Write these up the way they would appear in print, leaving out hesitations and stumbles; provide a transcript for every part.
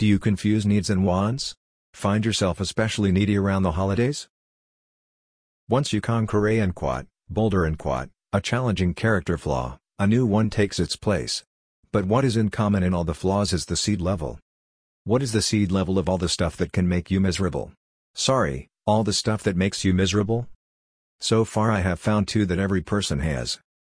Do you confuse needs and wants? Find yourself especially needy around the holidays? Once you conquer a boulder a challenging character flaw, a new one takes its place. But what is in common in all the flaws is the seed level. What is the seed level of all the stuff that can make you miserable? Sorry, all the stuff that makes you miserable? So far I have found two that every person has.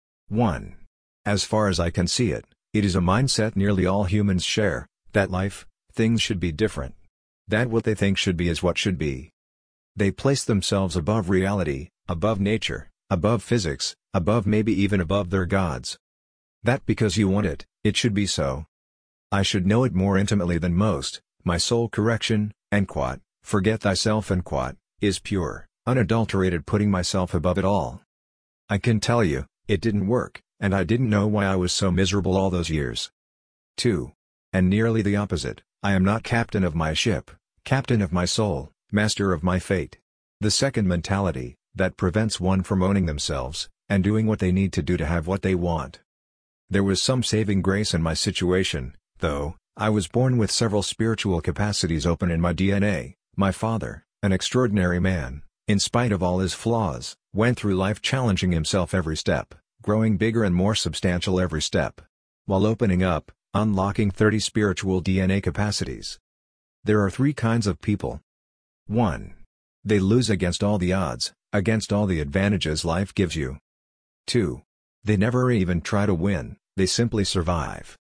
1. As far as I can see it, it is a mindset nearly all humans share, that life, things should be different. That what they think should be is what should be. They place themselves above reality, above nature, above physics, above maybe even above their gods. That because you want it, it should be so. I should know it more intimately than most, my sole correction, forget thyself is pure, unadulterated putting myself above it all. I can tell you, it didn't work, and I didn't know why I was so miserable all those years. 2. And nearly the opposite, I am not captain of my ship, captain of my soul, master of my fate. The second mentality, that prevents one from owning themselves, and doing what they need to do to have what they want. There was some saving grace in my situation, though. I was born with several spiritual capacities open in my DNA. My father, an extraordinary man, in spite of all his flaws, went through life challenging himself every step, growing bigger and more substantial every step, while opening up, unlocking 30 spiritual DNA capacities. There are 3 kinds of people. 1. They lose against all the odds, against all the advantages life gives you. 2. They never even try to win, they simply survive.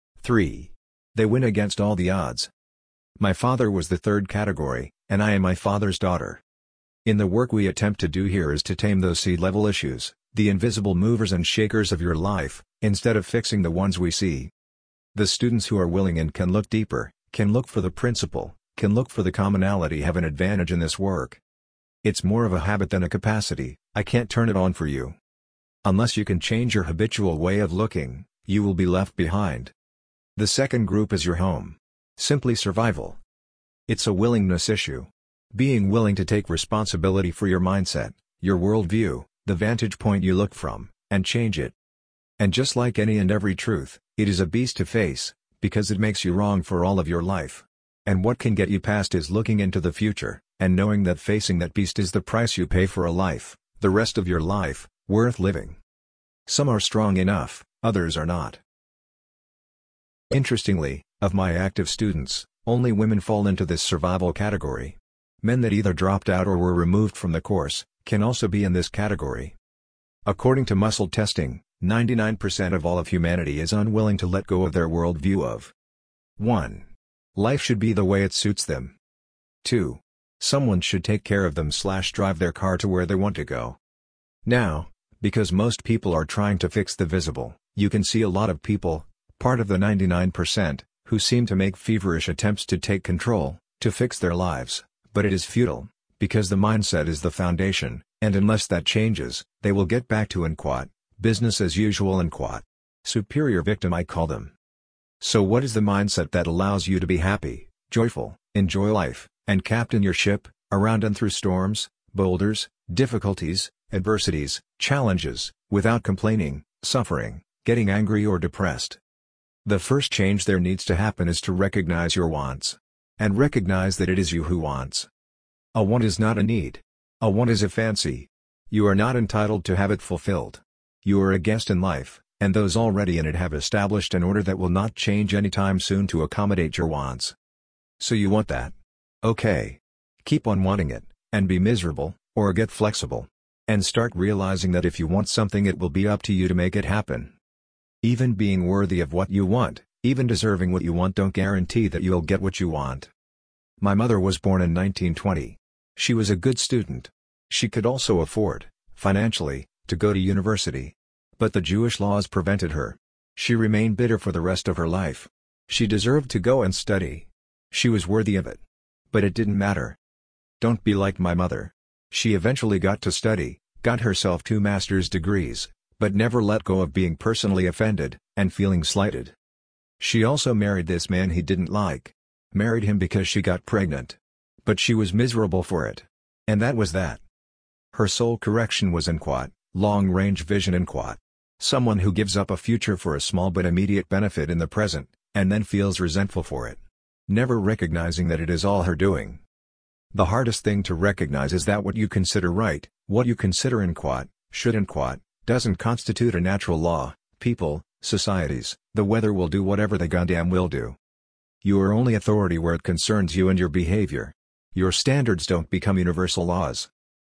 3. They win against all the odds. My father was the third category, and I am my father's daughter. In the work we attempt to do here is to tame those seed-level issues, the invisible movers and shakers of your life, instead of fixing the ones we see. The students who are willing and can look deeper, can look for the principle, can look for the commonality have an advantage in this work. It's more of a habit than a capacity. I can't turn it on for you. Unless you can change your habitual way of looking, you will be left behind. The second group is your home. Simply survival. It's a willingness issue. Being willing to take responsibility for your mindset, your worldview, the vantage point you look from, and change it. And just like any and every truth, it is a beast to face, because it makes you wrong for all of your life. And what can get you past is looking into the future, and knowing that facing that beast is the price you pay for a life, the rest of your life, worth living. Some are strong enough, others are not. Interestingly, of my active students, only women fall into this survival category. Men that either dropped out or were removed from the course, can also be in this category. According to muscle testing, 99% of all of humanity is unwilling to let go of their worldview of 1. Life should be the way it suits them. 2. Someone should take care of them/drive their car to where they want to go. Now, because most people are trying to fix the visible, you can see a lot of people, part of the 99%, who seem to make feverish attempts to take control, to fix their lives, but it is futile, because the mindset is the foundation, and unless that changes, they will get back to business as usual superior victim I call them. So what is the mindset that allows you to be happy, joyful, enjoy life, and captain your ship, around and through storms, boulders, difficulties, adversities, challenges, without complaining, suffering, getting angry or depressed? The first change there needs to happen is to recognize your wants. And recognize that it is you who wants. A want is not a need. A want is a fancy. You are not entitled to have it fulfilled. You are a guest in life, and those already in it have established an order that will not change anytime soon to accommodate your wants. So you want that. Okay. Keep on wanting it, and be miserable, or get flexible. And start realizing that if you want something it will be up to you to make it happen. Even being worthy of what you want, even deserving what you want don't guarantee that you'll get what you want. My mother was born in 1920. She was a good student. She could also afford, financially, to go to university. But the Jewish laws prevented her. She remained bitter for the rest of her life. She deserved to go and study. She was worthy of it. But it didn't matter. Don't be like my mother. She eventually got to study, got herself 2 master's degrees, but never let go of being personally offended, and feeling slighted. She also married this man he didn't like. Married him because she got pregnant. But she was miserable for it. And that was that. Her sole correction was long-range vision Someone who gives up a future for a small but immediate benefit in the present, and then feels resentful for it. never recognizing that it is all her doing. The hardest thing to recognize is that what you consider right, what you consider should doesn't constitute a natural law. People, societies, the weather will do whatever they goddamn will do. You are only authority where it concerns you and your behavior. Your standards don't become universal laws.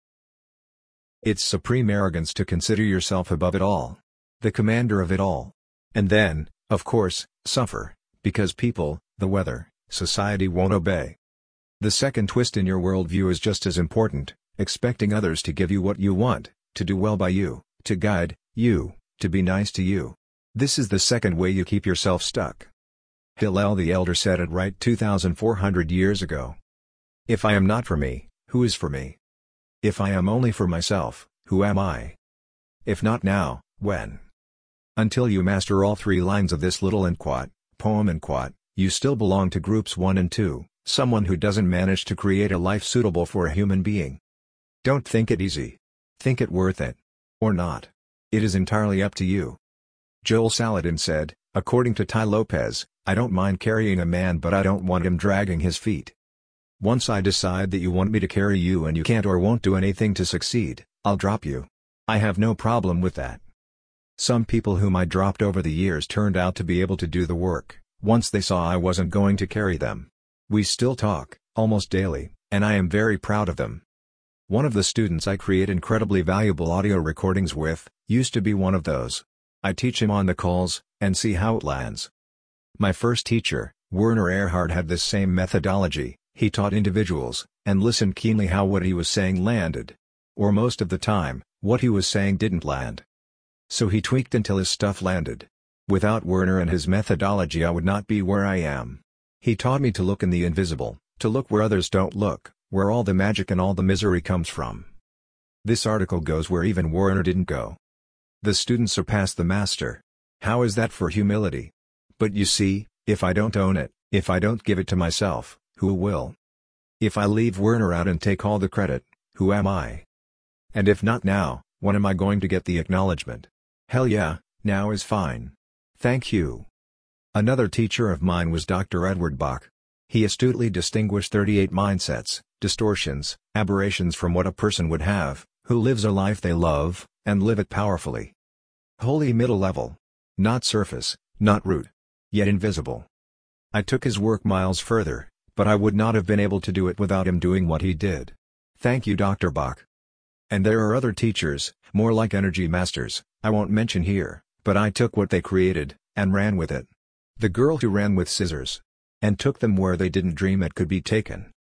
It's supreme arrogance to consider yourself above it all, the commander of it all. And then, of course, suffer, because people, the weather, society won't obey. The second twist in your worldview is just as important, expecting others to give you what you want, to do well by you, to guide you, to be nice to you. This is the second way you keep yourself stuck. Hillel the Elder said it right 2,400 years ago. If I am not for me, who is for me? If I am only for myself, who am I? If not now, when? Until you master all three lines of this little poem you still belong to groups 1 and 2, someone who doesn't manage to create a life suitable for a human being. Don't think it easy. Think it worth it. Or not. It is entirely up to you. Joel Salatin said, according to Tai Lopez, I don't mind carrying a man but I don't want him dragging his feet. Once I decide that you want me to carry you and you can't or won't do anything to succeed, I'll drop you. I have no problem with that. Some people whom I dropped over the years turned out to be able to do the work, once they saw I wasn't going to carry them. We still talk, almost daily, and I am very proud of them. One of the students I create incredibly valuable audio recordings with, used to be one of those. I teach him on the calls, and see how it lands. My first teacher, Werner Erhard, had this same methodology. He taught individuals, and listened keenly how what he was saying landed. Or most of the time, what he was saying didn't land. So he tweaked until his stuff landed. Without Werner and his methodology I would not be where I am. He taught me to look in the invisible, to look where others don't look, where all the magic and all the misery comes from. This article goes where even Werner didn't go. The student surpassed the master. How is that for humility? But you see, if I don't own it, if I don't give it to myself, who will? If I leave Werner out and take all the credit, who am I? And if not now, when am I going to get the acknowledgement? Hell yeah, now is fine. Thank you. Another teacher of mine was Dr. Edward Bach. He astutely distinguished 38 mindsets, distortions, aberrations from what a person would have, who lives a life they love, and live it powerfully. Holy middle level. Not surface, not root. Yet invisible. I took his work miles further, but I would not have been able to do it without him doing what he did. Thank you, Dr. Bach. And there are other teachers, more like energy masters, I won't mention here, but I took what they created, and ran with it. The girl who ran with scissors. And took them where they didn't dream it could be taken.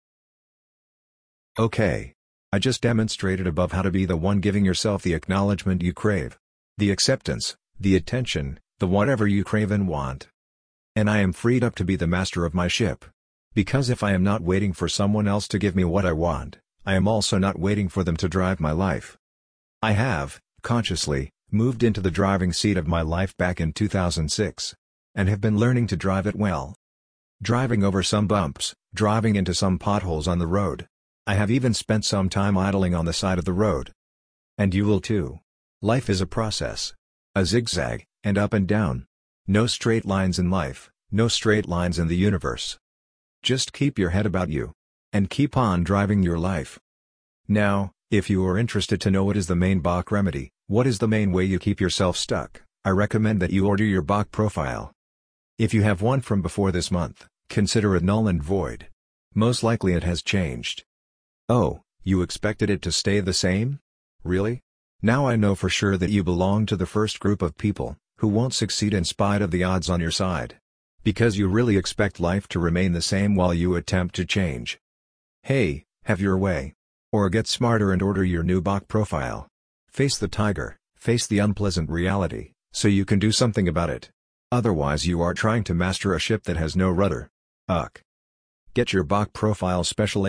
Okay. I just demonstrated above how to be the one giving yourself the acknowledgement you crave. The acceptance, the attention, the whatever you crave and want. And I am freed up to be the master of my ship. Because if I am not waiting for someone else to give me what I want, I am also not waiting for them to drive my life. I have, consciously, moved into the driving seat of my life back in 2006. And have been learning to drive it well. Driving over some bumps, driving into some potholes on the road. I have even spent some time idling on the side of the road. And you will too. Life is a process. A zigzag, and up and down. No straight lines in life, no straight lines in the universe. Just keep your head about you. And keep on driving your life. Now, if you are interested to know what is the main Bach remedy, what is the main way you keep yourself stuck, I recommend that you order your Bach profile. If you have one from before this month, consider it null and void. Most likely it has changed. Oh, you expected it to stay the same? Really? Now I know for sure that you belong to the first group of people, who won't succeed in spite of the odds on your side. Because you really expect life to remain the same while you attempt to change. Hey, have your way. Or get smarter and order your new Bach profile. Face the tiger, face the unpleasant reality, so you can do something about it. Otherwise you are trying to master a ship that has no rudder. Get your Bach profile special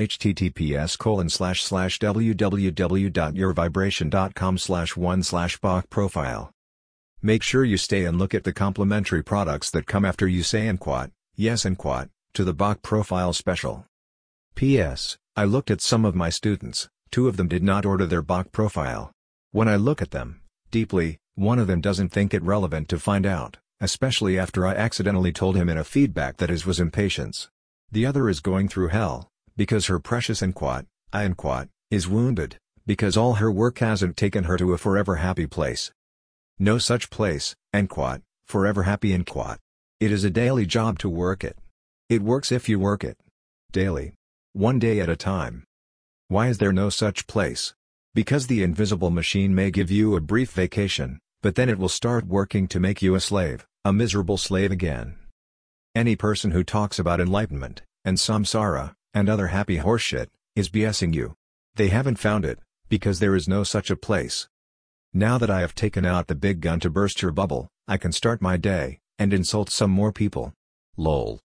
https://www.yourvibration.com/1/Bach profile. Make sure you stay and look at the complimentary products that come after you say yes to the Bach profile special. P.S. I looked at some of my students, 2 of them did not order their Bach profile. When I look at them, deeply, one of them doesn't think it relevant to find out. Especially after I accidentally told him in a feedback that his was impatience. The other is going through hell, because her precious I is wounded, because all her work hasn't taken her to a forever happy place. No such place, forever happy. It is a daily job to work it. It works if you work it. Daily. One day at a time. Why is there no such place? Because the invisible machine may give you a brief vacation, but then it will start working to make you a slave, a miserable slave again. Any person who talks about enlightenment, and samsara, and other happy horseshit, is BSing you. They haven't found it, because there is no such a place. Now that I have taken out the big gun to burst your bubble, I can start my day, and insult some more people. Lol.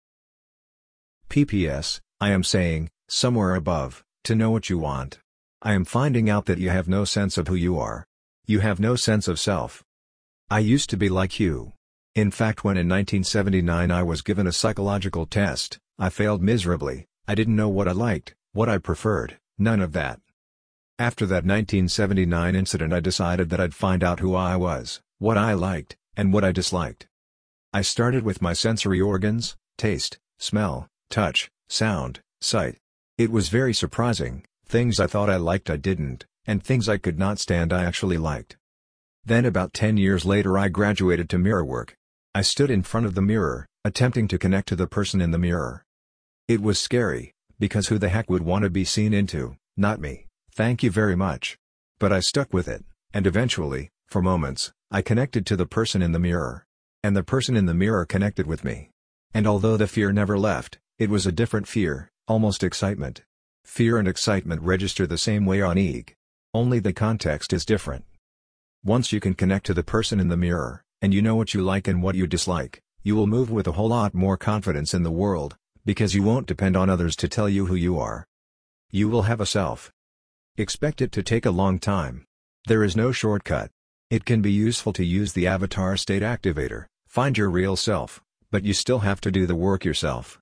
PPS, I am saying, somewhere above, to know what you want. I am finding out that you have no sense of who you are. You have no sense of self. I used to be like you. In fact, when in 1979 I was given a psychological test, I failed miserably. I didn't know what I liked, what I preferred, none of that. After that 1979 incident I decided that I'd find out who I was, what I liked, and what I disliked. I started with my sensory organs, taste, smell, touch, sound, sight. It was very surprising, things I thought I liked I didn't, and things I could not stand I actually liked. Then about 10 years later I graduated to mirror work. I stood in front of the mirror, attempting to connect to the person in the mirror. It was scary, because who the heck would want to be seen into? Not me, thank you very much. But I stuck with it, and eventually, for moments, I connected to the person in the mirror. And the person in the mirror connected with me. And although the fear never left, it was a different fear, almost excitement. Fear and excitement register the same way on EEG. Only the context is different. Once you can connect to the person in the mirror, and you know what you like and what you dislike, you will move with a whole lot more confidence in the world, because you won't depend on others to tell you who you are. You will have a self. Expect it to take a long time. There is no shortcut. It can be useful to use the avatar state activator, find your real self, but you still have to do the work yourself.